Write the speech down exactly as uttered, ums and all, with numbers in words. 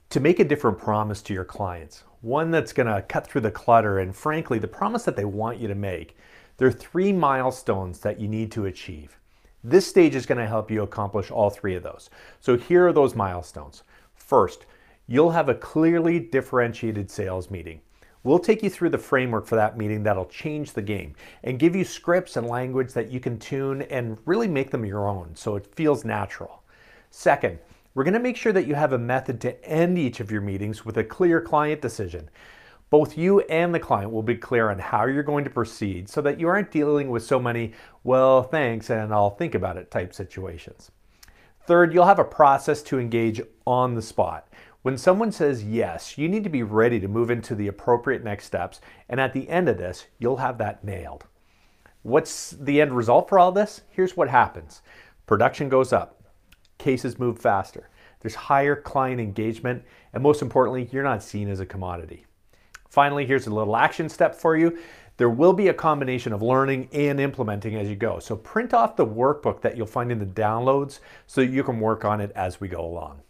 to make a different promise to your clients, one that's going to cut through the clutter and frankly, the promise that they want you to make. There are three milestones that you need to achieve. This stage is going to help you accomplish all three of those. So here are those milestones. First, you'll have a clearly differentiated sales meeting. We'll take you through the framework for that meeting that'll change the game and give you scripts and language that you can tune and really make them your own so it feels natural. Second, we're going to make sure that you have a method to end each of your meetings with a clear client decision. Both you and the client will be clear on how you're going to proceed so that you aren't dealing with so many, well, thanks, and I'll think about it type situations. Third, you'll have a process to engage on the spot. When someone says yes, you need to be ready to move into the appropriate next steps, and at the end of this, you'll have that nailed. What's the end result for all this? Here's what happens. Production goes up. Cases move faster. There's higher client engagement, and most importantly, you're not seen as a commodity. Finally, here's a little action step for you. There will be a combination of learning and implementing as you go. So print off the workbook that you'll find in the downloads so you can work on it as we go along.